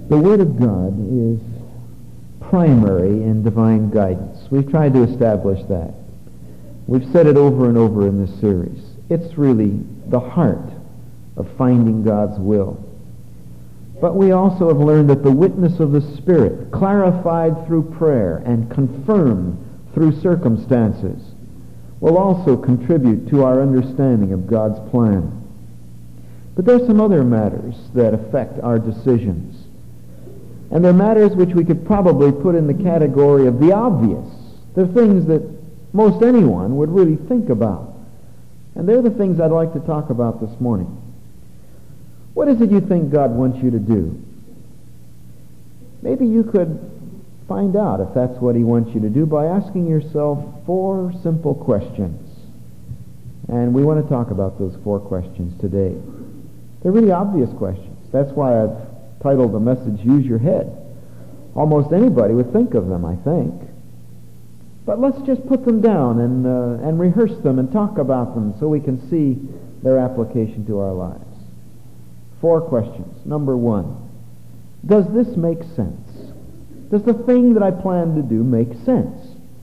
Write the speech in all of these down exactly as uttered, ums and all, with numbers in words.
The Word of God is primary in divine guidance. We've tried to establish that. We've said it over and over in this series. It's really the heart of finding God's will. But we also have learned that the witness of the Spirit, clarified through prayer and confirmed through circumstances, will also contribute to our understanding of God's plan. But there are some other matters that affect our decisions. And they're matters which we could probably put in the category of the obvious. They're things that most anyone would really think about. And they're the things I'd like to talk about this morning. What is it you think God wants you to do? Maybe you could find out if that's what He wants you to do by asking yourself four simple questions. And we want to talk about those four questions today. They're really obvious questions. That's why I've titled the message, Use Your Head. Almost anybody would think of them, I think. But let's just put them down and, uh, and rehearse them and talk about them so we can see their application to our lives. Four questions. Number one, does this make sense? Does the thing that I plan to do make sense?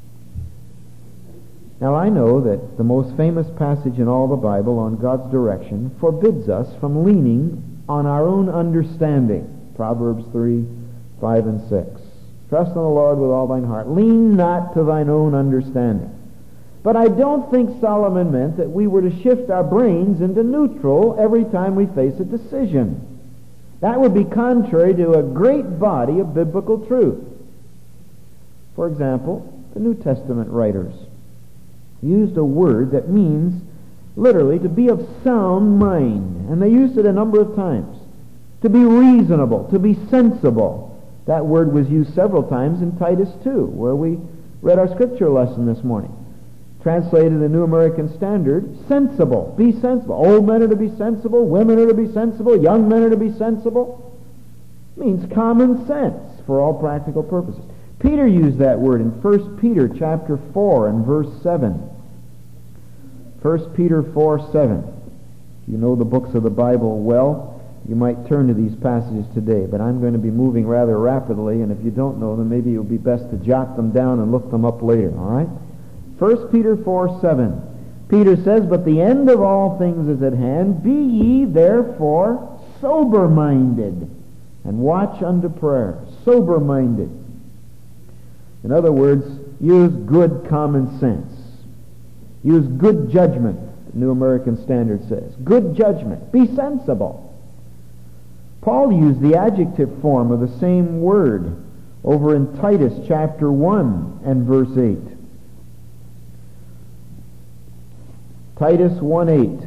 Now I know that the most famous passage in all the Bible on God's direction forbids us from leaning on our own understanding. Proverbs three, five, and six. Trust in the Lord with all thine heart. Lean not to thine own understanding. But I don't think Solomon meant that we were to shift our brains into neutral every time we face a decision. That would be contrary to a great body of biblical truth. For example, the New Testament writers used a word that means literally to be of sound mind. And they used it a number of times. To be reasonable, to be sensible. That word was used several times in Titus two, where we read our scripture lesson this morning. Translated in the New American Standard, sensible. Be sensible. Old men are to be sensible. Women are to be sensible. Young men are to be sensible. It means common sense for all practical purposes. Peter used that word in First Peter chapter four and verse seven. First Peter four, seven. If you know the books of the Bible well, you might turn to these passages today, but I'm going to be moving rather rapidly, and if you don't know them, maybe it would be best to jot them down and look them up later, all right? First Peter four, seven. Peter says, but the end of all things is at hand. Be ye therefore sober-minded, and watch unto prayer. Sober-minded. In other words, use good common sense. Use good judgment, the New American Standard says. Good judgment. Be sensible. Paul used the adjective form of the same word over in Titus chapter one and verse eight. Titus one eight.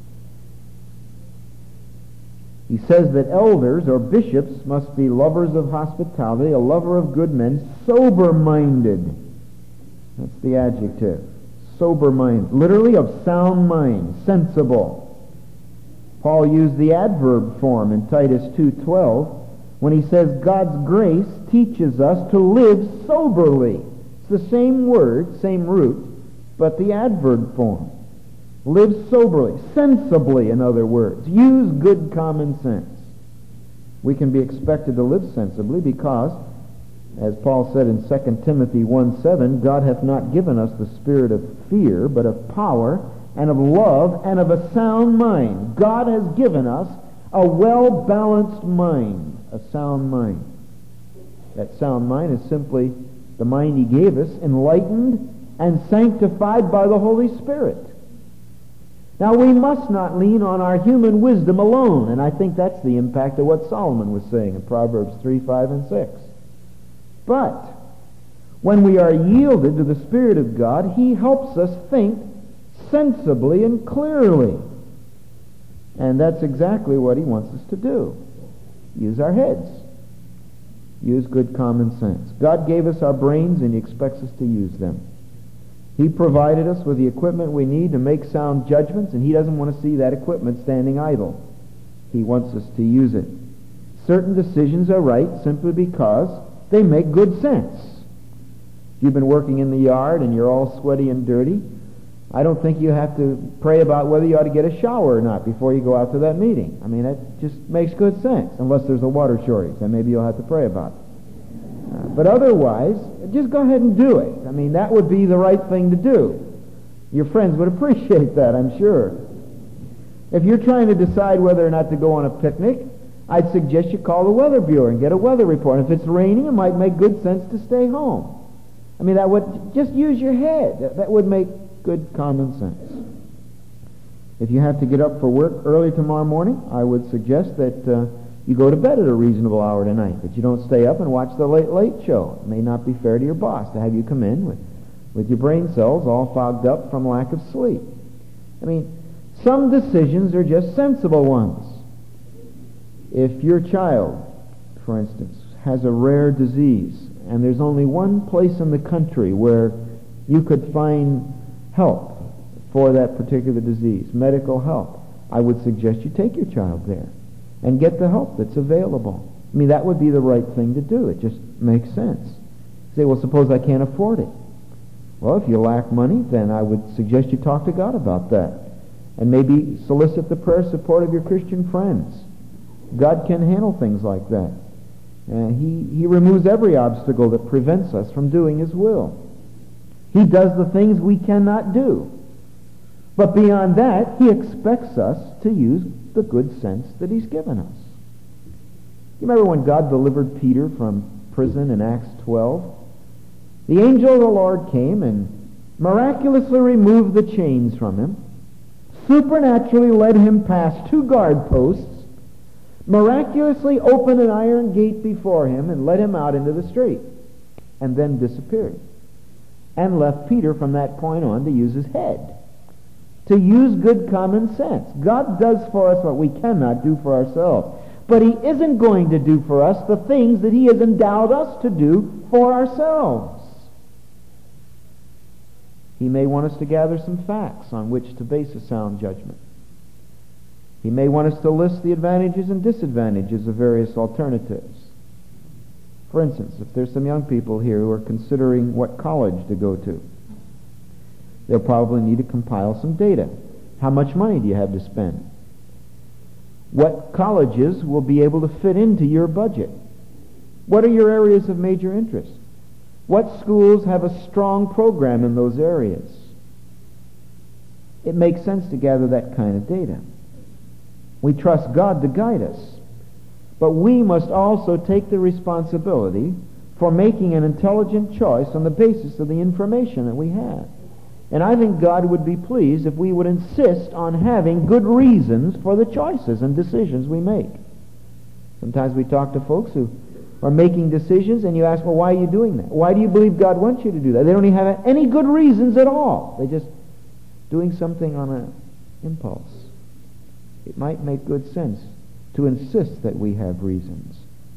He says that elders or bishops must be lovers of hospitality, a lover of good men, sober-minded. That's the adjective. Sober-minded. Literally of sound mind, sensible. Paul used the adverb form in Titus two twelve when he says God's grace teaches us to live soberly. It's the same word, same root, but the adverb form. Live soberly, sensibly, in other words. Use good common sense. We can be expected to live sensibly because, as Paul said in Second Timothy one seven, God hath not given us the spirit of fear, but of power and of love and of a sound mind. God has given us a well-balanced mind, a sound mind. That sound mind is simply the mind He gave us, enlightened and sanctified by the Holy Spirit. Now, we must not lean on our human wisdom alone, and I think that's the impact of what Solomon was saying in Proverbs three, five, and six. But when we are yielded to the Spirit of God, He helps us think sensibly and clearly. And that's exactly what He wants us to do. Use our heads. Use good common sense. God gave us our brains, and He expects us to use them. He provided us with the equipment we need to make sound judgments, and He doesn't want to see that equipment standing idle. He wants us to use it. Certain decisions are right simply because they make good sense. If you've been working in the yard and you're all sweaty and dirty, I don't think you have to pray about whether you ought to get a shower or not before you go out to that meeting. I mean, that just makes good sense, unless there's a water shortage. Then maybe you'll have to pray about it. Uh, but otherwise, just go ahead and do it. I mean, that would be the right thing to do. Your friends would appreciate that, I'm sure. If you're trying to decide whether or not to go on a picnic, I'd suggest you call the Weather Bureau and get a weather report. If it's raining, it might make good sense to stay home. I mean, that would just use your head. That, that would make good common sense. If you have to get up for work early tomorrow morning, I would suggest that uh, you go to bed at a reasonable hour tonight, that you don't stay up and watch the Late Late Show. It may not be fair to your boss to have you come in with, with your brain cells all fogged up from lack of sleep. I mean, some decisions are just sensible ones. If your child, for instance, has a rare disease, and there's only one place in the country where you could find help for that particular disease, medical help, I would suggest you take your child there and get the help that's available. I mean, that would be the right thing to do. It just makes sense. You say, well, suppose I can't afford it. Well, if you lack money, then I would suggest you talk to God about that and maybe solicit the prayer support of your Christian friends. God can handle things like that. Uh, he, he removes every obstacle that prevents us from doing His will. He does the things we cannot do. But beyond that, He expects us to use the good sense that He's given us. You remember when God delivered Peter from prison in Acts twelve? The angel of the Lord came and miraculously removed the chains from him, supernaturally led him past two guard posts, miraculously opened an iron gate before him and led him out into the street, and then disappeared, and left Peter from that point on to use his head, to use good common sense. God does for us what we cannot do for ourselves, but He isn't going to do for us the things that He has endowed us to do for ourselves. He may want us to gather some facts on which to base a sound judgment. He may want us to list the advantages and disadvantages of various alternatives. For instance, if there's some young people here who are considering what college to go to, they'll probably need to compile some data. How much money do you have to spend? What colleges will be able to fit into your budget? What are your areas of major interest? What schools have a strong program in those areas? It makes sense to gather that kind of data. We trust God to guide us, but we must also take the responsibility for making an intelligent choice on the basis of the information that we have. And I think God would be pleased if we would insist on having good reasons for the choices and decisions we make. Sometimes we talk to folks who are making decisions, and you ask, well, why are you doing that? Why do you believe God wants you to do that? They don't even have any good reasons at all. They're just doing something on an impulse. It might make good sense to insist that we have reasons.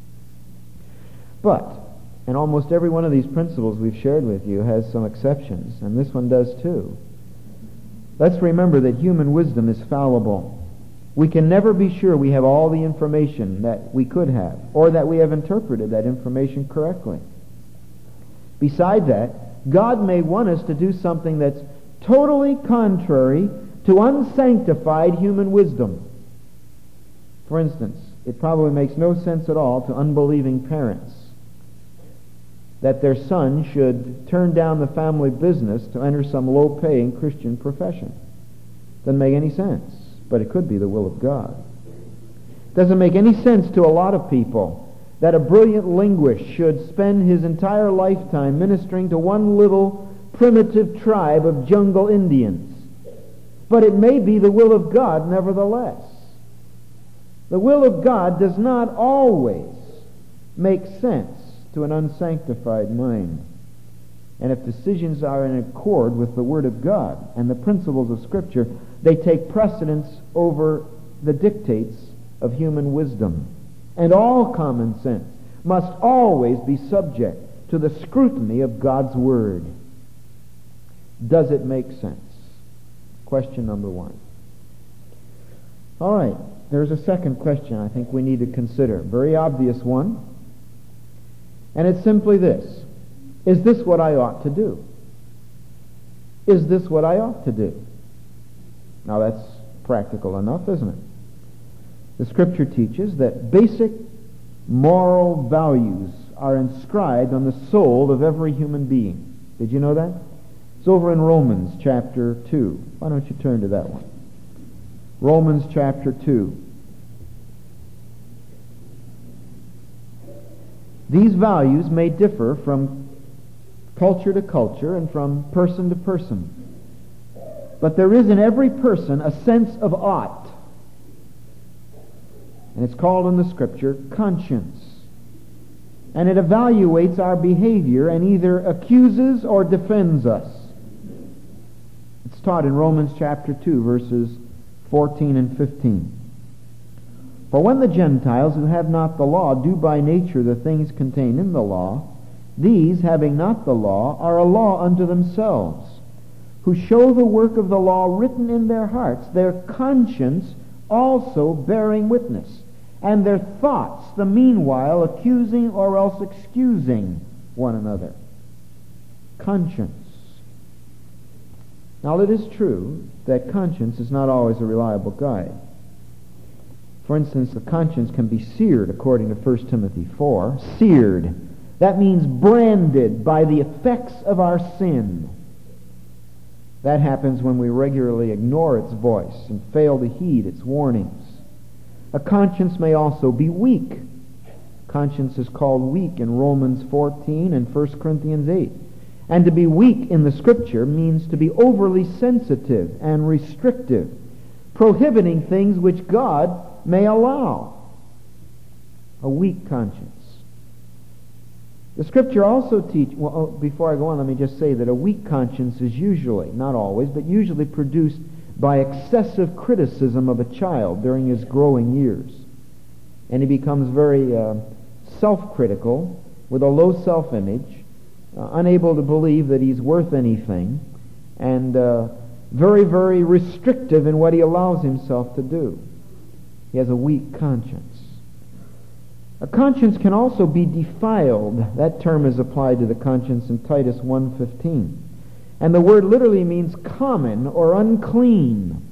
But, and almost every one of these principles we've shared with you has some exceptions, and this one does too. Let's remember that human wisdom is fallible. We can never be sure we have all the information that we could have, or that we have interpreted that information correctly. Beside that, God may want us to do something that's totally contrary to unsanctified human wisdom. For instance, it probably makes no sense at all to unbelieving parents that their son should turn down the family business to enter some low-paying Christian profession. Doesn't make any sense, but it could be the will of God. Doesn't make any sense to a lot of people that a brilliant linguist should spend his entire lifetime ministering to one little primitive tribe of jungle Indians. But it may be the will of God nevertheless. The will of God does not always make sense to an unsanctified mind. And if decisions are in accord with the Word of God and the principles of Scripture, they take precedence over the dictates of human wisdom. And all common sense must always be subject to the scrutiny of God's Word. Does it make sense? Question number one. All right, there's a second question I think we need to consider. Very obvious one. And it's simply this. Is this what I ought to do? Is this what I ought to do? Now that's practical enough, isn't it? The Scripture teaches that basic moral values are inscribed on the soul of every human being. Did you know that? It's over in Romans chapter two. Why don't you turn to that one? Romans chapter two. These values may differ from culture to culture and from person to person. But there is in every person a sense of ought. And it's called in the Scripture conscience. And it evaluates our behavior and either accuses or defends us. It's taught in Romans chapter two, verses fourteen and fifteen. For when the Gentiles who have not the law do by nature the things contained in the law, these, having not the law, are a law unto themselves, who show the work of the law written in their hearts, their conscience also bearing witness, and their thoughts the meanwhile accusing or else excusing one another. Conscience. Now it is true that conscience is not always a reliable guide. For instance, the conscience can be seared, according to First Timothy four. Seared. That means branded by the effects of our sin. That happens when we regularly ignore its voice and fail to heed its warnings. A conscience may also be weak. Conscience is called weak in Romans fourteen and First Corinthians eight. And to be weak in the Scripture means to be overly sensitive and restrictive, prohibiting things which God may allow. A weak conscience. The Scripture also teaches, well, oh, before I go on, let me just say that a weak conscience is usually, not always, but usually produced by excessive criticism of a child during his growing years. And he becomes very uh, self-critical, with a low self-image, uh, unable to believe that he's worth anything, and uh, very, very restrictive in what he allows himself to do. He has a weak conscience. A conscience can also be defiled. That term is applied to the conscience in Titus one fifteen. And the word literally means common or unclean.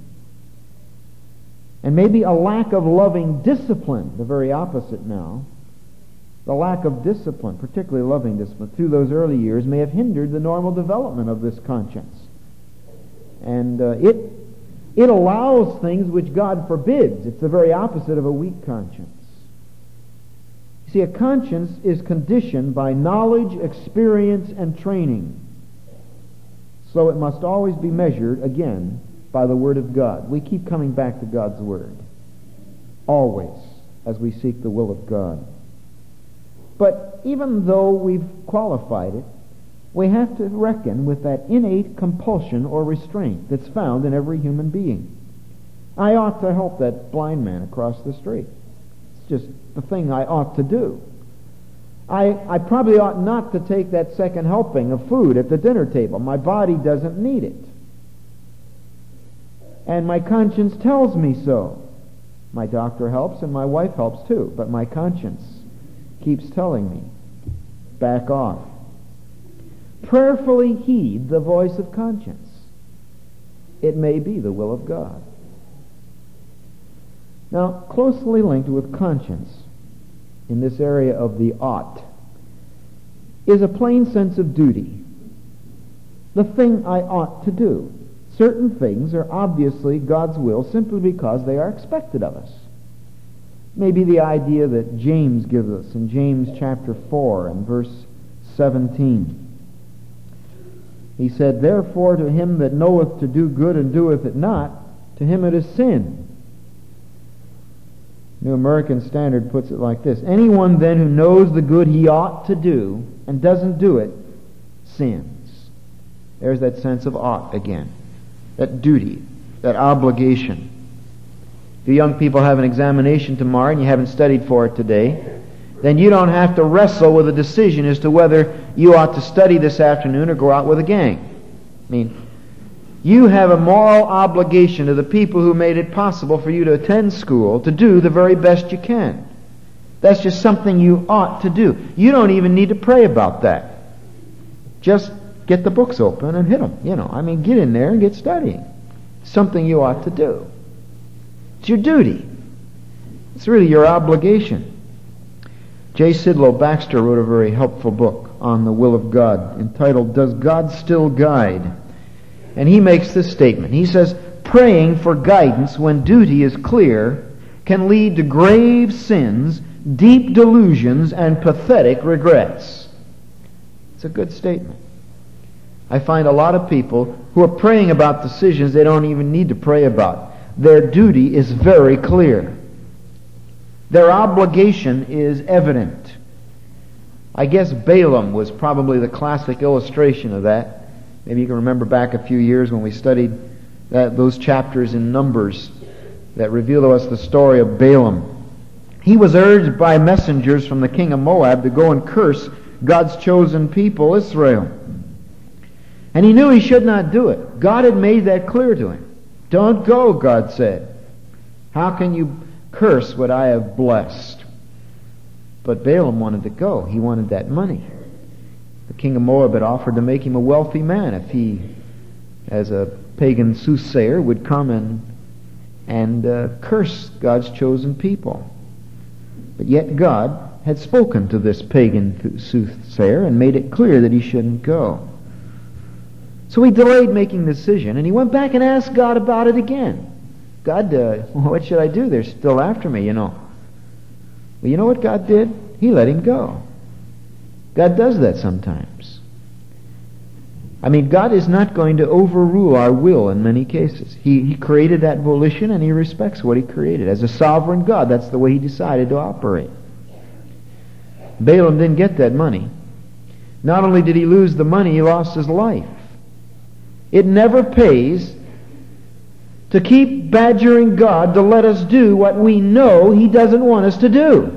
And maybe a lack of loving discipline, the very opposite now. The lack of discipline, particularly loving discipline, through those early years may have hindered the normal development of this conscience. And uh, it, it allows things which God forbids. It's the very opposite of a weak conscience. See, a conscience is conditioned by knowledge, experience, and training. So it must always be measured, again, by the Word of God. We keep coming back to God's Word. Always, as we seek the will of God. But even though we've qualified it, we have to reckon with that innate compulsion or restraint that's found in every human being. I ought to help that blind man across the street. It's just the thing I ought to do. I, I probably ought not to take that second helping of food at the dinner table. My body doesn't need it. And my conscience tells me so. My doctor helps and my wife helps too, but my conscience keeps telling me, back off. Prayerfully heed the voice of conscience. It may be the will of God. Now, closely linked with conscience in this area of the ought is a plain sense of duty. The thing I ought to do. Certain things are obviously God's will simply because they are expected of us. Maybe the idea that James gives us in James chapter four and verse seventeen. He said, "Therefore to him that knoweth to do good and doeth it not, to him it is sin." New American Standard puts it like this: anyone then who knows the good he ought to do and doesn't do it, sins. There's that sense of ought again. That duty, that obligation. If you young people have an examination tomorrow and you haven't studied for it today, then you don't have to wrestle with a decision as to whether you ought to study this afternoon or go out with a gang. I mean, you have a moral obligation to the people who made it possible for you to attend school to do the very best you can. That's just something you ought to do. You don't even need to pray about that. Just get the books open and hit them. You know, I mean, get in there and get studying. Something you ought to do. It's your duty. It's really your obligation. J. Sidlow Baxter wrote a very helpful book on the will of God entitled, Does God Still Guide? And he makes this statement. He says, praying for guidance when duty is clear can lead to grave sins, deep delusions, and pathetic regrets. It's a good statement. I find a lot of people who are praying about decisions they don't even need to pray about. Their duty is very clear. Their obligation is evident. I guess Balaam was probably the classic illustration of that. Maybe you can remember back a few years when we studied that, those chapters in Numbers that reveal to us the story of Balaam. He was urged by messengers from the king of Moab to go and curse God's chosen people, Israel. And he knew he should not do it. God had made that clear to him. Don't go, God said. How can you curse what I have blessed? But Balaam wanted to go. He wanted that money. The king of Moab had offered to make him a wealthy man if he, as a pagan soothsayer, would come and, and uh, curse God's chosen people. But yet God had spoken to this pagan soothsayer and made it clear that he shouldn't go. So he delayed making the decision, and he went back and asked God about it again. God, uh, what should I do? They're still after me, you know. Well, you know what God did? He let him go. God does that sometimes. I mean, God is not going to overrule our will in many cases. He, he created that volition, and he respects what he created. As a sovereign God, that's the way he decided to operate. Balaam didn't get that money. Not only did he lose the money, he lost his life. It never pays to keep badgering God to let us do what we know he doesn't want us to do.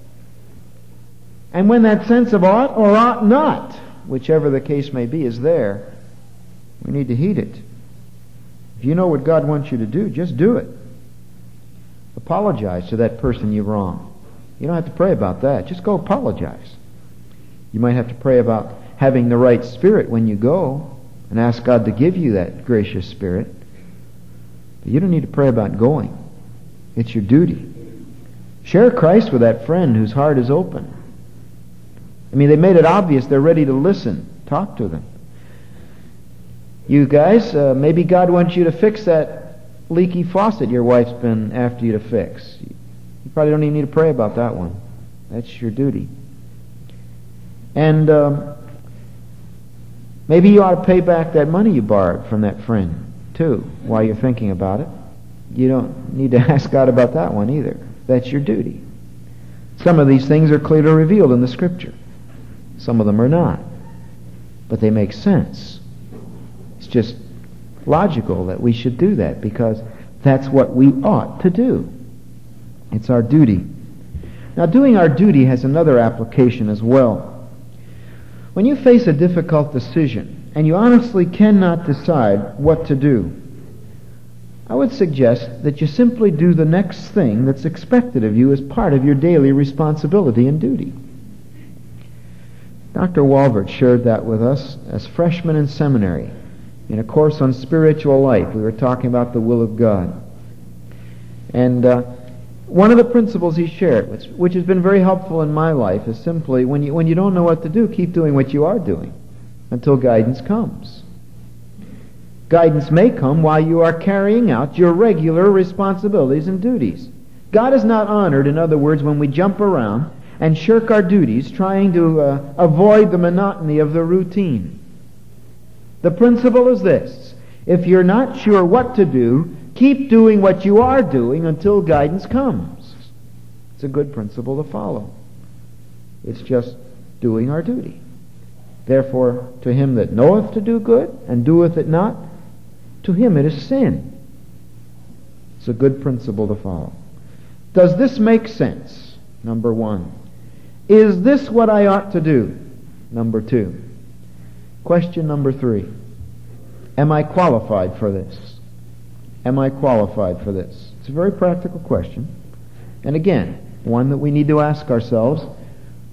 And when that sense of ought or ought not, whichever the case may be, is there, we need to heed it. If you know what God wants you to do, just do it. Apologize to that person you wronged. You don't have to pray about that. Just go apologize. You might have to pray about having the right spirit when you go and ask God to give you that gracious spirit. But you don't need to pray about going. It's your duty. Share Christ with that friend whose heart is open. I mean, they made it obvious they're ready to listen. Talk to them. You guys, uh, maybe God wants you to fix that leaky faucet your wife's been after you to fix. You probably don't even need to pray about that one. That's your duty. And um, maybe you ought to pay back that money you borrowed from that friend, too, while you're thinking about it. You don't need to ask God about that one either. That's your duty. Some of these things are clearly revealed in the Scripture. Some of them are not. But they make sense. It's just logical that we should do that because that's what we ought to do. It's our duty. Now, doing our duty has another application as well. When you face a difficult decision and you honestly cannot decide what to do, I would suggest that you simply do the next thing that's expected of you as part of your daily responsibility and duty. Doctor Walbert shared that with us as freshmen in seminary in a course on spiritual life. We were talking about the will of God. And uh, one of the principles he shared, which, which has been very helpful in my life, is simply when you, when you don't know what to do, keep doing what you are doing until guidance comes. Guidance may come while you are carrying out your regular responsibilities and duties. God is not honored, in other words, when we jump around and shirk our duties, trying to uh, avoid the monotony of the routine. The principle is this: if you're not sure what to do, keep doing what you are doing until guidance comes. It's a good principle to follow. It's just doing our duty. Therefore, to him that knoweth to do good and doeth it not, to him it is sin. It's a good principle to follow. Does this make sense? Number one. Is this what I ought to do? Number two. Question number three. Am I qualified for this? Am I qualified for this? It's a very practical question. And again, one that we need to ask ourselves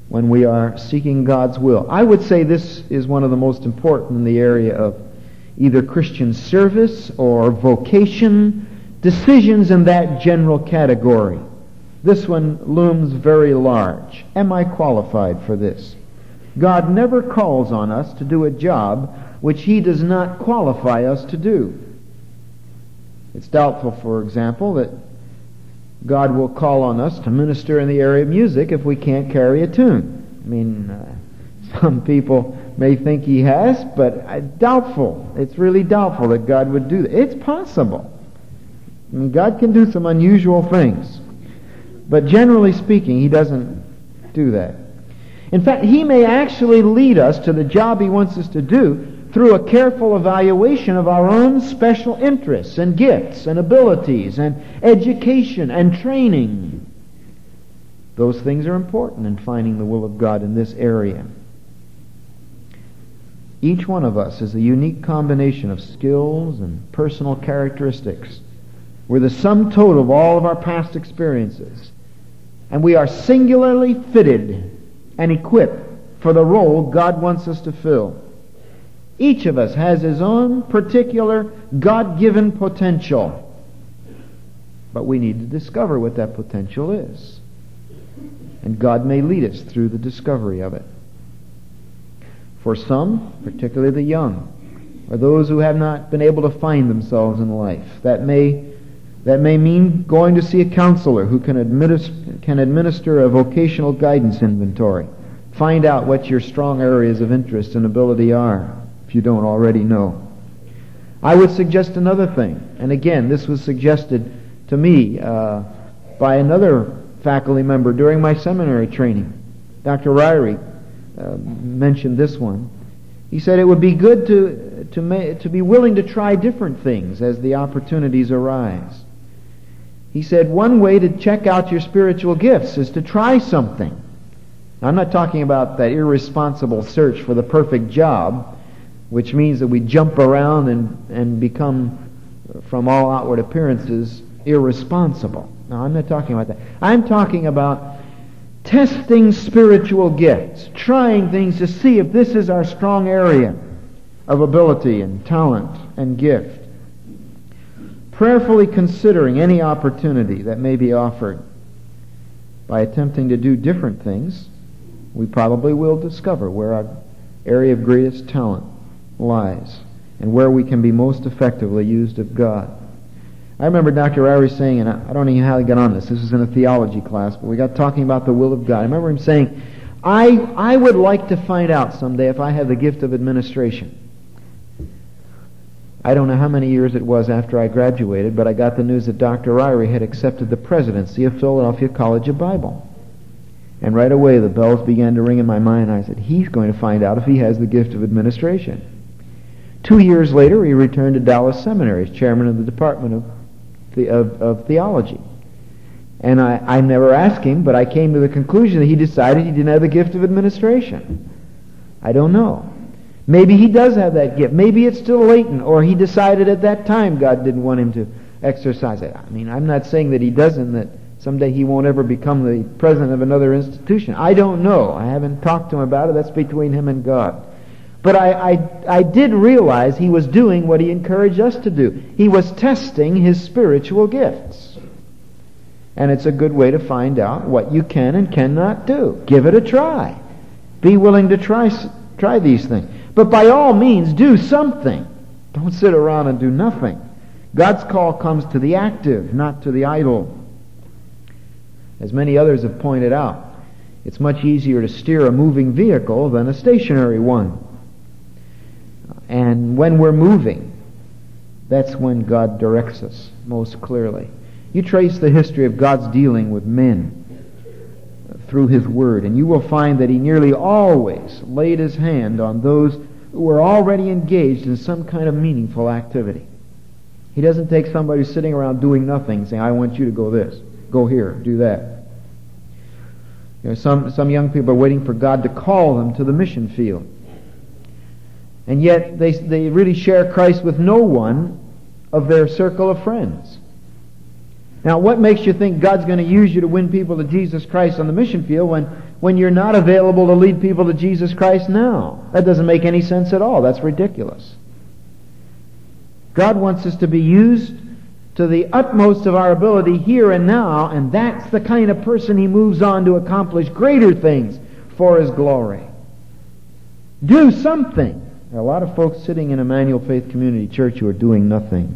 when we are seeking God's will. I would say this is one of the most important in the area of either Christian service or vocation, decisions in that general category. This one looms very large. Am I qualified for this? God never calls on us to do a job which He does not qualify us to do. It's doubtful, for example, that God will call on us to minister in the area of music if we can't carry a tune. I mean, uh, some people may think He has, but uh, doubtful. It's really doubtful that God would do that. It's possible. I mean, God can do some unusual things. But generally speaking, He doesn't do that. In fact, He may actually lead us to the job He wants us to do through a careful evaluation of our own special interests and gifts and abilities and education and training. Those things are important in finding the will of God in this area. Each one of us is a unique combination of skills and personal characteristics. We're the sum total of all of our past experiences. And we are singularly fitted and equipped for the role God wants us to fill. Each of us has his own particular God-given potential. But we need to discover what that potential is. And God may lead us through the discovery of it. For some, particularly the young, or those who have not been able to find themselves in life, that may that may mean going to see a counselor who can administer, can administer a vocational guidance inventory. Find out what your strong areas of interest and ability are, if you don't already know. I would suggest another thing, and again, this was suggested to me uh, by another faculty member during my seminary training. Doctor Ryrie uh, mentioned this one. He said it would be good to to ma- to be willing to try different things as the opportunities arise. He said one way to check out your spiritual gifts is to try something. Now, I'm not talking about that irresponsible search for the perfect job, which means that we jump around and, and become, from all outward appearances, irresponsible. No, I'm not talking about that. I'm talking about testing spiritual gifts, trying things to see if this is our strong area of ability and talent and gift. Prayerfully considering any opportunity that may be offered. By attempting to do different things, we probably will discover where our area of greatest talent lies and where we can be most effectively used of God. I remember Doctor Ryrie saying, and I don't know how he got on this, this was in a theology class, but we got talking about the will of God. I remember him saying, I, I would like to find out someday if I have the gift of administration. I don't know how many years it was after I graduated, but I got the news that Doctor Ryrie had accepted the presidency of Philadelphia College of Bible. And right away the bells began to ring in my mind. I said, he's going to find out if he has the gift of administration. Two years later, he returned to Dallas Seminary as chairman of the Department of, the, of, of Theology. And I, I never asked him, but I came to the conclusion that he decided he didn't have the gift of administration. I don't know. Maybe he does have that gift. Maybe it's still latent, or he decided at that time God didn't want him to exercise it. I mean, I'm not saying that he doesn't, that someday he won't ever become the president of another institution. I don't know. I haven't talked to him about it. That's between him and God. But I, I, I did realize he was doing what he encouraged us to do. He was testing his spiritual gifts. And it's a good way to find out what you can and cannot do. Give it a try. Be willing to try, try these things. But by all means, do something. Don't sit around and do nothing. God's call comes to the active, not to the idle. As many others have pointed out, it's much easier to steer a moving vehicle than a stationary one. And when we're moving, that's when God directs us most clearly. You trace the history of God's dealing with men through His Word, and you will find that He nearly always laid His hand on those who were already engaged in some kind of meaningful activity. He doesn't take somebody who's sitting around doing nothing saying, I want you to go this, go here, do that. You know, some, some young people are waiting for God to call them to the mission field. And yet they, they really share Christ with no one of their circle of friends. Now, what makes you think God's going to use you to win people to Jesus Christ on the mission field when, when you're not available to lead people to Jesus Christ now? That doesn't make any sense at all. That's ridiculous. God wants us to be used to the utmost of our ability here and now, and that's the kind of person He moves on to accomplish greater things for His glory. Do something. There are a lot of folks sitting in Emmanuel Faith Community Church who are doing nothing.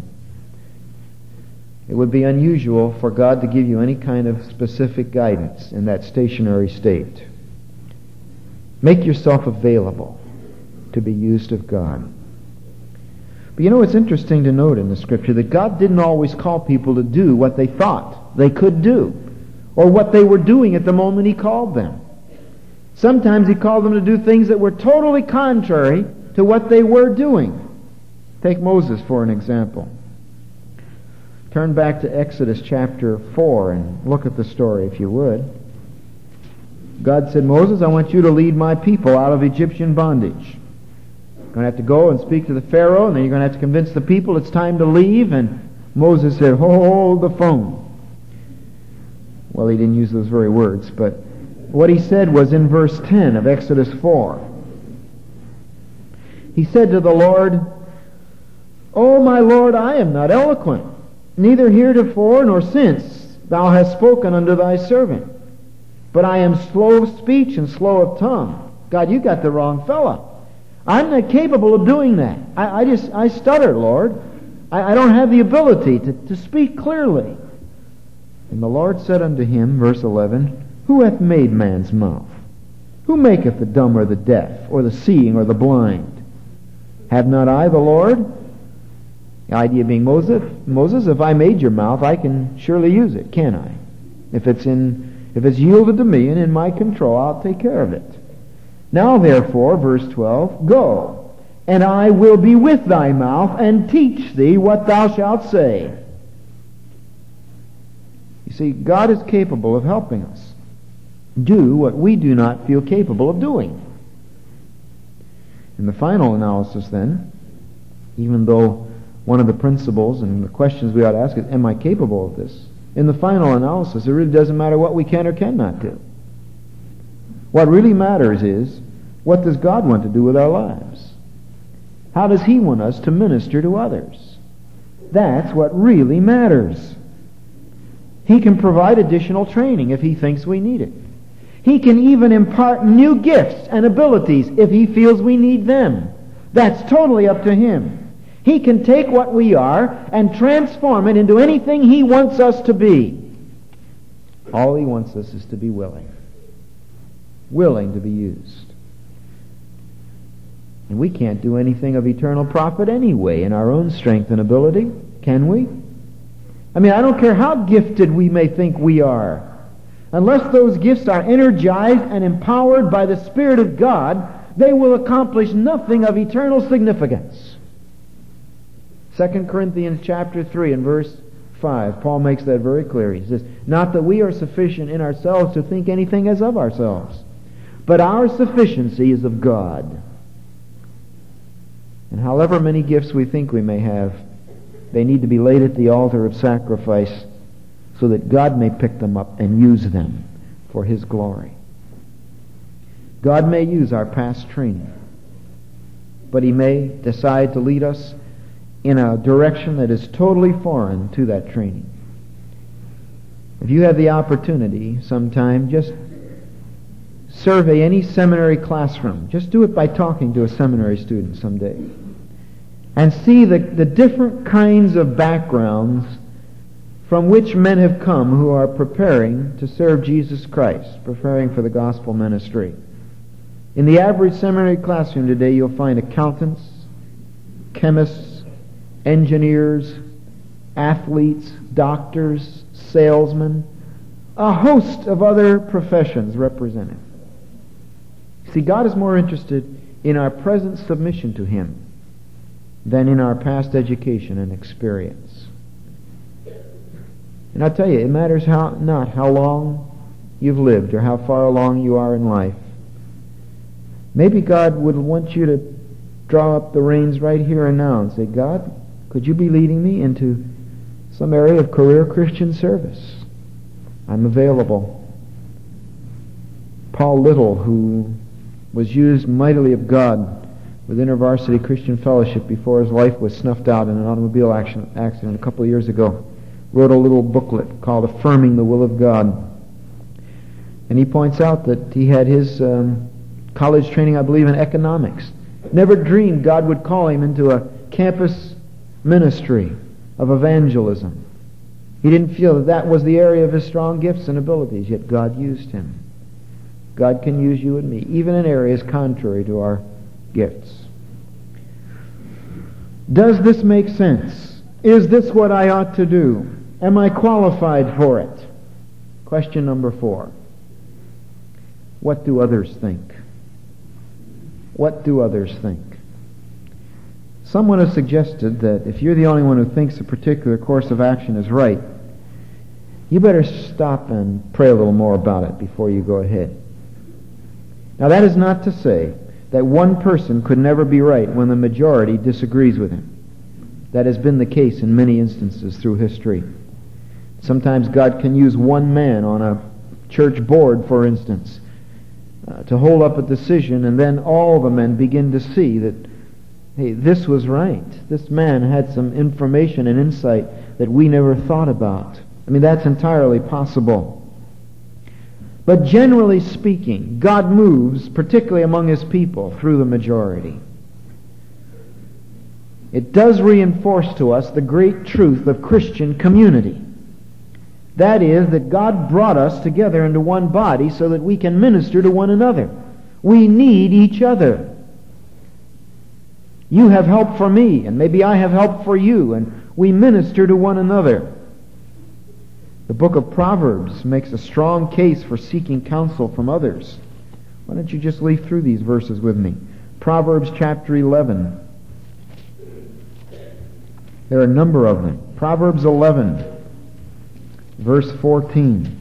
It would be unusual for God to give you any kind of specific guidance in that stationary state. Make yourself available to be used of God. But you know, it's interesting to note in the Scripture that God didn't always call people to do what they thought they could do, or what they were doing at the moment He called them. Sometimes He called them to do things that were totally contrary to what they were doing. Take Moses for an example. Turn back to Exodus chapter four and look at the story if you would. God said, Moses, I want you to lead my people out of Egyptian bondage. You're going to have to go and speak to the Pharaoh, and then you're going to have to convince the people it's time to leave. And Moses said, hold the phone. Well, he didn't use those very words, but what he said was in verse ten of Exodus four. He said to the Lord, O my Lord, I am not eloquent, neither heretofore nor since thou hast spoken unto thy servant. But I am slow of speech and slow of tongue. God, you got the wrong fella. I'm not capable of doing that. I, I just, I stutter, Lord. I, I don't have the ability to, to speak clearly. And the Lord said unto him, verse eleven, Who hath made man's mouth? Who maketh the dumb or the deaf, or the seeing or the blind? Have not I the Lord? The idea being, Moses, Moses, if I made your mouth, I can surely use it, can I? If it's in, if it's yielded to me and in my control, I'll take care of it. Now therefore, verse twelve, Go, and I will be with thy mouth, and teach thee what thou shalt say. You see, God is capable of helping us do what we do not feel capable of doing. In the final analysis then, even though one of the principles and the questions we ought to ask is, am I capable of this? In the final analysis, it really doesn't matter what we can or cannot do. What really matters is, what does God want to do with our lives? How does He want us to minister to others? That's what really matters. He can provide additional training if He thinks we need it. He can even impart new gifts and abilities if He feels we need them. That's totally up to Him. He can take what we are and transform it into anything He wants us to be. All He wants us is to be willing. Willing to be used. And we can't do anything of eternal profit anyway in our own strength and ability, can we? I mean, I don't care how gifted we may think we are. Unless those gifts are energized and empowered by the Spirit of God, they will accomplish nothing of eternal significance. Second Corinthians chapter three and verse five, Paul makes that very clear. He says, Not that we are sufficient in ourselves to think anything as of ourselves, but our sufficiency is of God. And however many gifts we think we may have, they need to be laid at the altar of sacrifice so that God may pick them up and use them for His glory. God may use our past training, but He may decide to lead us in a direction that is totally foreign to that training. If you have the opportunity sometime, just survey any seminary classroom. Just do it by talking to a seminary student someday. And see the, the different kinds of backgrounds from which men have come who are preparing to serve Jesus Christ, preparing for the gospel ministry. In the average seminary classroom today, you'll find accountants, chemists, engineers, athletes, doctors, salesmen, a host of other professions represented. See, God is more interested in our present submission to Him than in our past education and experience. And I'll tell you, it matters how not how long you've lived or how far along you are in life. Maybe God would want you to draw up the reins right here and now and say, God, could you be leading me into some area of career Christian service, I'm available. Paul Little, who was used mightily of God with InterVarsity Christian Fellowship before his life was snuffed out in an automobile accident a couple of years ago, wrote a little booklet called Affirming the Will of God. And he points out that he had his um, college training, I believe, in economics. Never dreamed God would call him into a campus ministry of evangelism. He didn't feel that that was the area of his strong gifts and abilities, yet God used him. God can use you and me, even in areas contrary to our gifts. Does this make sense? Is this what I ought to do? Am I qualified for it? Question number four. What do others think? What do others think? Someone has suggested that if you're the only one who thinks a particular course of action is right, you better stop and pray a little more about it before you go ahead. Now, that is not to say that one person could never be right when the majority disagrees with him. That has been the case in many instances through history. Sometimes God can use one man on a church board, for instance, uh, to hold up a decision, and then all the men begin to see that, hey, this was right. This man had some information and insight that we never thought about. I mean, that's entirely possible. But generally speaking, God moves, particularly among His people, through the majority. It does reinforce to us the great truth of Christian community. That is, that God brought us together into one body so that we can minister to one another. We need each other. You have help for me, and maybe I have help for you, and we minister to one another. The book of Proverbs makes a strong case for seeking counsel from others. Why don't you just leaf through these verses with me? Proverbs chapter eleven. There are a number of them. Proverbs eleven, verse fourteen.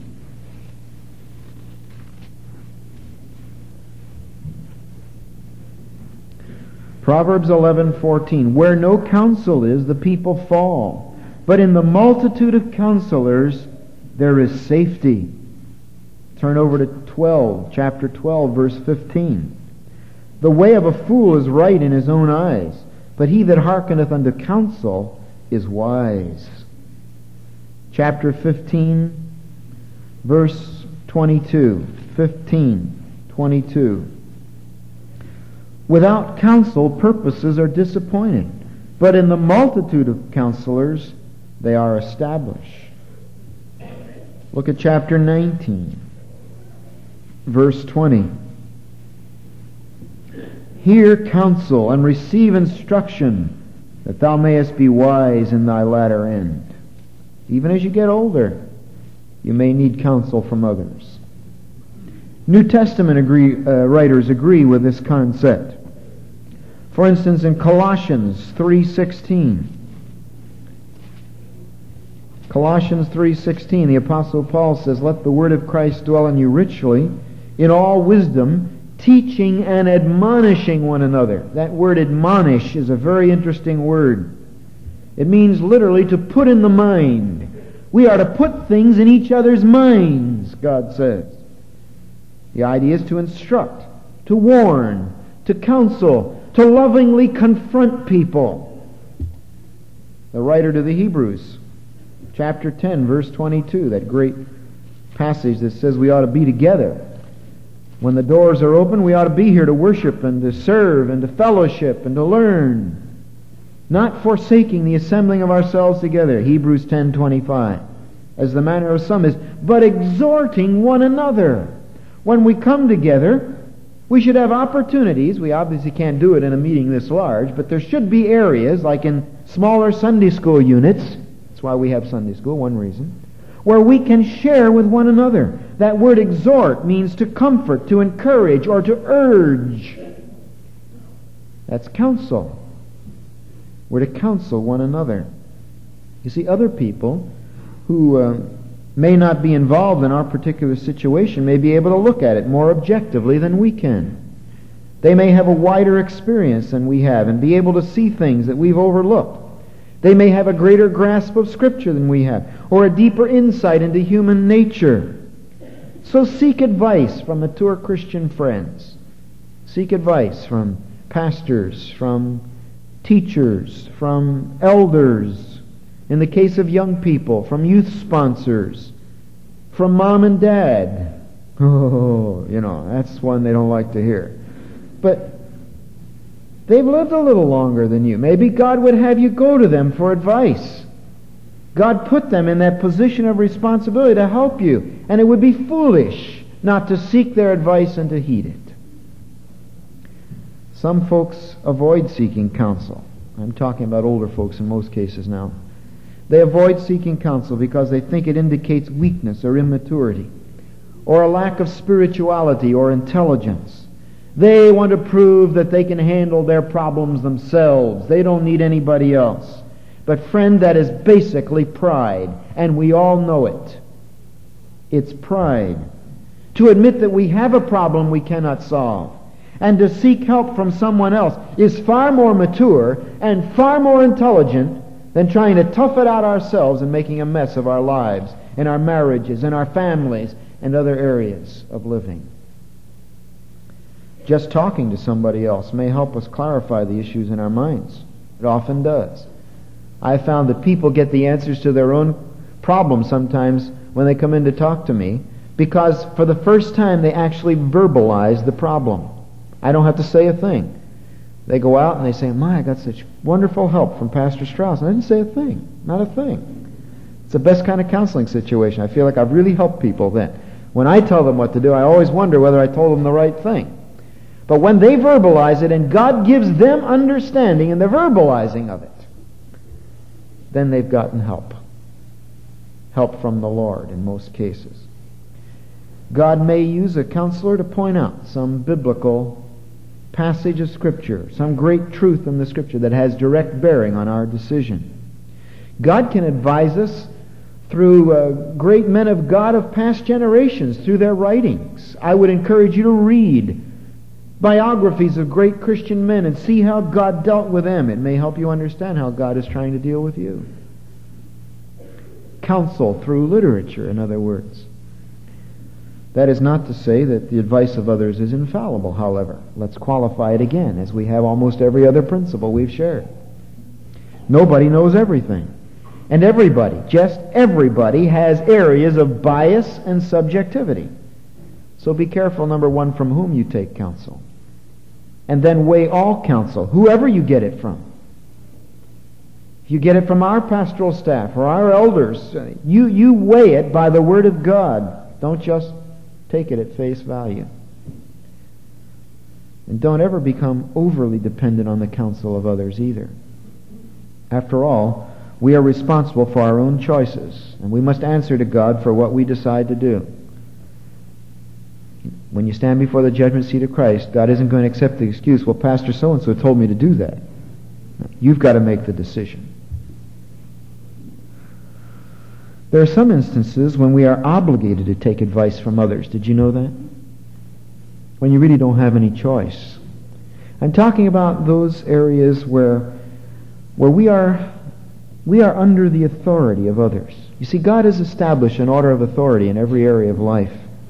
Proverbs eleven fourteen. Where no counsel is, the people fall, but in the multitude of counselors there is safety. Turn over to twelve, chapter twelve, verse fifteen. The way of a fool is right in his own eyes, but he that hearkeneth unto counsel is wise. Chapter fifteen, verse twenty-two. fifteen, twenty-two. Without counsel, purposes are disappointed, but in the multitude of counselors they are established. Look at chapter nineteen, verse twenty. Hear counsel and receive instruction, that thou mayest be wise in thy latter end. Even as you get older, you may need counsel from others. New Testament agree, uh, writers agree with this concept. For instance, in Colossians three sixteen, Colossians three sixteen, the Apostle Paul says, "Let the word of Christ dwell in you richly, in all wisdom, teaching and admonishing one another." That word admonish is a very interesting word. It means literally to put in the mind. We are to put things in each other's minds, God says. The idea is to instruct, to warn, to counsel, to lovingly confront people. The writer to the Hebrews, chapter ten, verse twenty-two, that great passage that says we ought to be together. When the doors are open, we ought to be here to worship and to serve and to fellowship and to learn, not forsaking the assembling of ourselves together, Hebrews ten twenty-five, as the manner of some is, but exhorting one another. When we come together, we should have opportunities. We obviously can't do it in a meeting this large, but there should be areas, like in smaller Sunday school units, that's why we have Sunday school, one reason, where we can share with one another. That word exhort means to comfort, to encourage, or to urge. That's counsel. We're to counsel one another. You see, other people who uh, may not be involved in our particular situation may be able to look at it more objectively than we can. They may have a wider experience than we have and be able to see things that we've overlooked. They may have a greater grasp of Scripture than we have, or a deeper insight into human nature. So seek advice from mature Christian friends. Seek advice from pastors, from teachers, from elders. In the case of young people, from youth sponsors, from mom and dad. Oh, you know, that's one they don't like to hear. But they've lived a little longer than you. Maybe God would have you go to them for advice. God put them in that position of responsibility to help you, and it would be foolish not to seek their advice and to heed it. Some folks avoid seeking counsel. I'm talking about older folks in most cases now. They avoid seeking counsel because they think it indicates weakness or immaturity, or a lack of spirituality or intelligence. They want to prove that they can handle their problems themselves. They don't need anybody else. But friend, that is basically pride, and we all know it. It's pride. To admit that we have a problem we cannot solve, and to seek help from someone else, is far more mature and far more intelligent than trying to tough it out ourselves and making a mess of our lives, in our marriages, in our families, and other areas of living. Just talking to somebody else may help us clarify the issues in our minds. It often does. I found that people get the answers to their own problems sometimes when they come in to talk to me, because for the first time they actually verbalize the problem. I don't have to say a thing. They go out and they say, "My, I got such wonderful help from Pastor Strauss." And I didn't say a thing. Not a thing. It's the best kind of counseling situation. I feel like I've really helped people then. When I tell them what to do, I always wonder whether I told them the right thing. But when they verbalize it and God gives them understanding in the verbalizing of it, then they've gotten help. Help from the Lord in most cases. God may use a counselor to point out some biblical passage of Scripture, some great truth in the Scripture that has direct bearing on our decision. God can advise us through uh, great men of God of past generations, through their writings. I would encourage you to read biographies of great Christian men and see how God dealt with them. It may help you understand how God is trying to deal with you. Counsel through literature, in other words. That is not to say that the advice of others is infallible, however. Let's qualify it again, as we have almost every other principle we've shared. Nobody knows everything. And everybody, just everybody, has areas of bias and subjectivity. So be careful, number one, from whom you take counsel. And then weigh all counsel, whoever you get it from. If you get it from our pastoral staff or our elders, you, you weigh it by the Word of God. Don't just take it at face value. And don't ever become overly dependent on the counsel of others either. After all, we are responsible for our own choices, and we must answer to God for what we decide to do. When you stand before the judgment seat of Christ, God isn't going to accept the excuse, "Well, Pastor so-and-so told me to do that." You've got to make the decision. There are some instances when we are obligated to take advice from others. Did you know that? When you really don't have any choice. I'm talking about those areas where, where we are, we are under the authority of others. You see, God has established an order of authority in every area of life.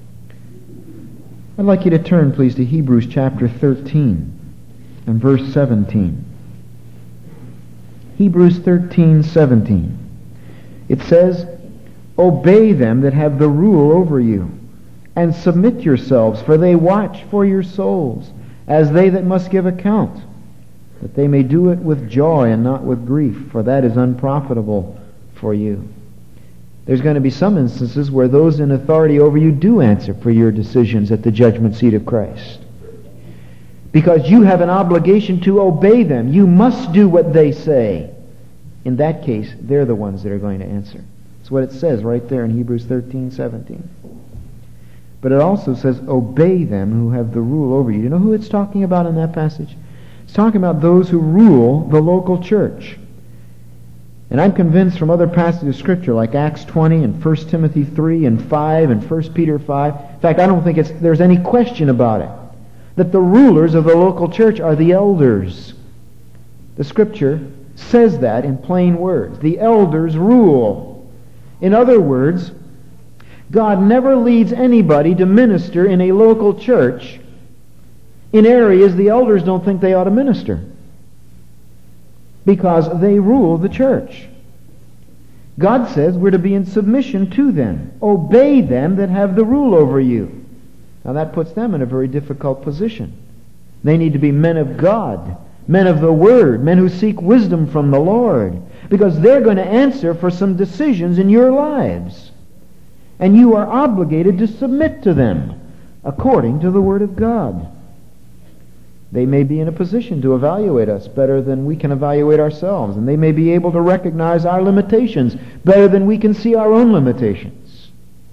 I'd like you to turn, please, to Hebrews chapter thirteen and verse seventeen. Hebrews thirteen, seventeen. It says, "Obey them that have the rule over you, and submit yourselves, for they watch for your souls, as they that must give account, that they may do it with joy and not with grief, for that is unprofitable for you." There's going to be some instances where those in authority over you do answer for your decisions at the judgment seat of Christ. Because you have an obligation to obey them. You must do what they say. In that case, they're the ones that are going to answer. That's what it says right there in Hebrews thirteen, seventeen. But it also says, obey them who have the rule over you. Do you know who it's talking about in that passage? It's talking about those who rule the local church. And I'm convinced from other passages of Scripture like Acts twenty and First Timothy three and five and First Peter five. In fact, I don't think it's, there's any question about it, that the rulers of the local church are the elders. The Scripture says that in plain words. The elders rule. In other words, God never leads anybody to minister in a local church in areas the elders don't think they ought to minister, because they rule the church. God says we're to be in submission to them. Obey them that have the rule over you. Now that puts them in a very difficult position. They need to be men of God, men of the Word, men who seek wisdom from the Lord, because they're going to answer for some decisions in your lives. And you are obligated to submit to them according to the Word of God. They may be in a position to evaluate us better than we can evaluate ourselves, and they may be able to recognize our limitations better than we can see our own limitations.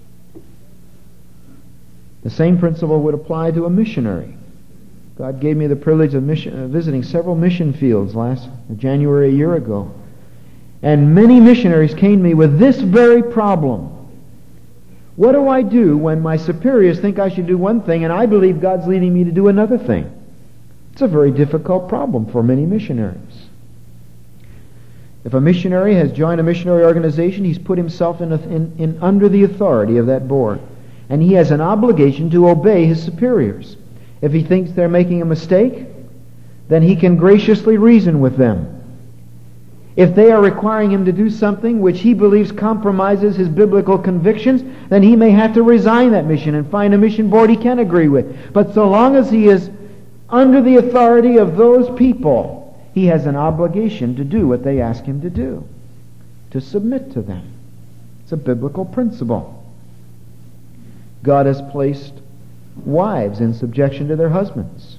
The same principle would apply to a missionary. God gave me the privilege of mission, uh, visiting several mission fields last January a year ago. And many missionaries came to me with this very problem. What do I do when my superiors think I should do one thing and I believe God's leading me to do another thing? It's a very difficult problem for many missionaries. If a missionary has joined a missionary organization, he's put himself in, a, in, in under the authority of that board. And he has an obligation to obey his superiors. If he thinks they're making a mistake, then he can graciously reason with them. If they are requiring him to do something which he believes compromises his biblical convictions, then he may have to resign that mission and find a mission board he can agree with. But so long as he is under the authority of those people, he has an obligation to do what they ask him to do, to submit to them. It's a biblical principle. God has placed wives in subjection to their husbands.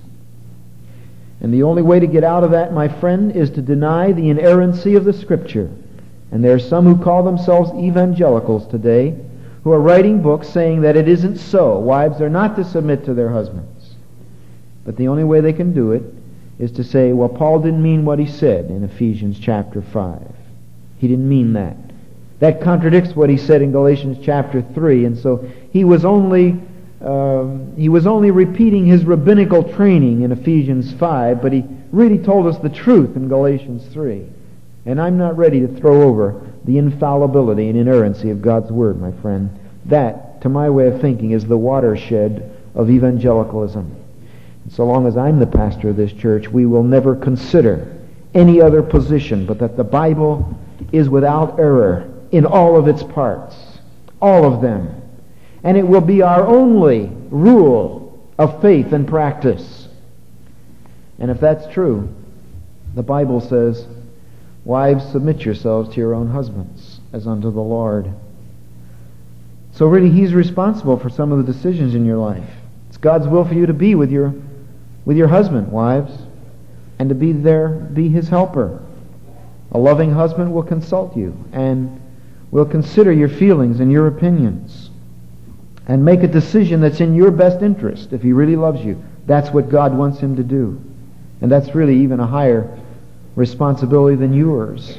And the only way to get out of that, my friend, is to deny the inerrancy of the Scripture. And there are some who call themselves evangelicals today who are writing books saying that it isn't so. Wives are not to submit to their husbands. But the only way they can do it is to say, well, Paul didn't mean what he said in Ephesians chapter five. He didn't mean that. That contradicts what he said in Galatians chapter three, and so he was only um, he was only repeating his rabbinical training in Ephesians five, but he really told us the truth in Galatians three. And I'm not ready to throw over the infallibility and inerrancy of God's Word, my friend. That, to my way of thinking, is the watershed of evangelicalism. So long as I'm the pastor of this church, we will never consider any other position but that the Bible is without error in all of its parts, all of them. And it will be our only rule of faith and practice. And if that's true, the Bible says, wives, submit yourselves to your own husbands as unto the Lord. So really, He's responsible for some of the decisions in your life. It's God's will for you to be with your with your husband, wives, and to be there, be his helper. A loving husband will consult you and will consider your feelings and your opinions and make a decision that's in your best interest if he really loves you. That's what God wants him to do. And that's really even a higher responsibility than yours.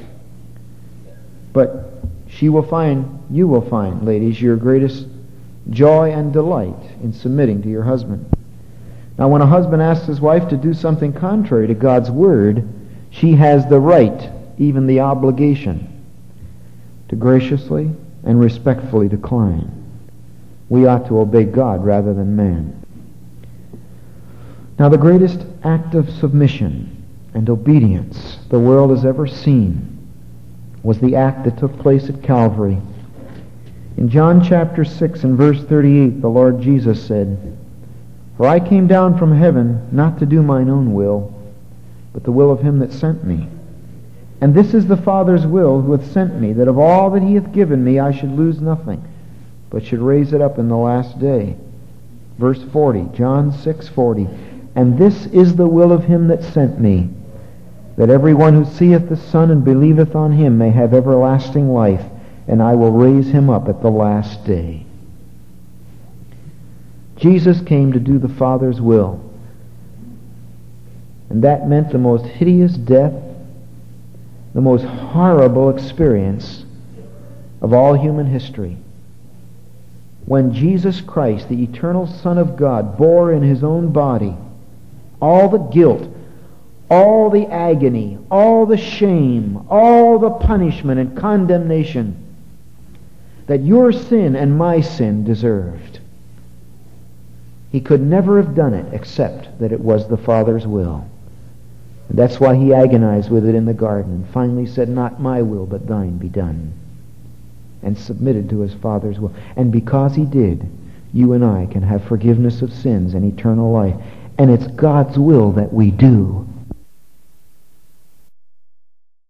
But she will find, you will find, ladies, your greatest joy and delight in submitting to your husband. Now, when a husband asks his wife to do something contrary to God's Word, she has the right, even the obligation, to graciously and respectfully decline. We ought to obey God rather than man. Now, the greatest act of submission and obedience the world has ever seen was the act that took place at Calvary. In John chapter six and verse thirty-eight, the Lord Jesus said, "For I came down from heaven not to do mine own will, but the will of him that sent me. And this is the Father's will who hath sent me, that of all that he hath given me I should lose nothing, but should raise it up in the last day." Verse forty, John six forty, "And this is the will of him that sent me, that every one who seeth the Son and believeth on him may have everlasting life, and I will raise him up at the last day." Jesus came to do the Father's will. And that meant the most hideous death, the most horrible experience of all human history. When Jesus Christ, the eternal Son of God, bore in his own body all the guilt, all the agony, all the shame, all the punishment and condemnation that your sin and my sin deserved. He could never have done it except that it was the Father's will. And that's why he agonized with it in the garden and finally said, not my will, but thine be done. And submitted to his Father's will. And because he did, you and I can have forgiveness of sins and eternal life. And it's God's will that we do.